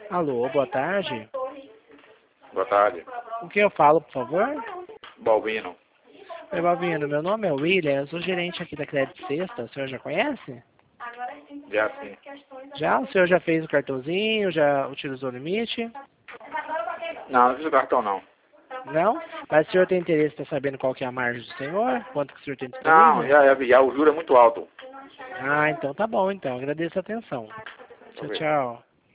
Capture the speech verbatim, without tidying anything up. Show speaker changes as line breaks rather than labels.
Alô, boa tarde.
Boa tarde.
O que eu falo, por favor?
Balbino.
Oi, Balbino, meu nome é William, eu sou gerente aqui da Crédito Sexta, o senhor já conhece?
Já sim.
Já? O senhor já fez o cartãozinho, já utilizou o limite?
Não, não fiz o cartão não.
Não? Mas o senhor tem interesse em estar sabendo qual que é a margem do senhor? Quanto que o senhor tem
Não,
disponível?
já, já vi, já o juro é muito alto.
Ah, então tá bom, então. Agradeço a atenção. Tchau,
Ok.
tchau.